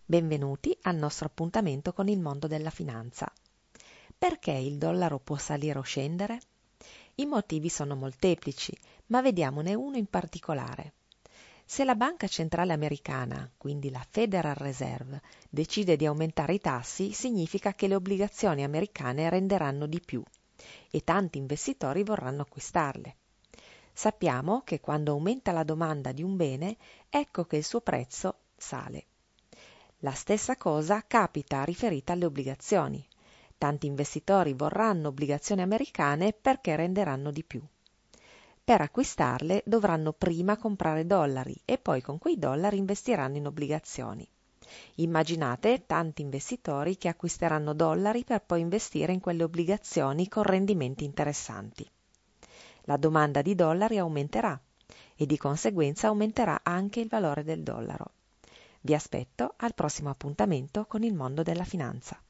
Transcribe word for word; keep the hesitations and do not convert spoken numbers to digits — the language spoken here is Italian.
Benvenuti al nostro appuntamento con il mondo della finanza. Perché il dollaro può salire o scendere? I motivi sono molteplici, ma vediamone uno in particolare. Se la Banca Centrale Americana, quindi la Federal Reserve, decide di aumentare i tassi, significa che le obbligazioni americane renderanno di più e tanti investitori vorranno acquistarle. Sappiamo che quando aumenta la domanda di un bene, ecco che il suo prezzo sale. La stessa cosa capita riferita alle obbligazioni. Tanti investitori vorranno obbligazioni americane perché renderanno di più. Per acquistarle dovranno prima comprare dollari e poi con quei dollari investiranno in obbligazioni. Immaginate tanti investitori che acquisteranno dollari per poi investire in quelle obbligazioni con rendimenti interessanti. La domanda di dollari aumenterà e di conseguenza aumenterà anche il valore del dollaro. Vi aspetto al prossimo appuntamento con il mondo della finanza.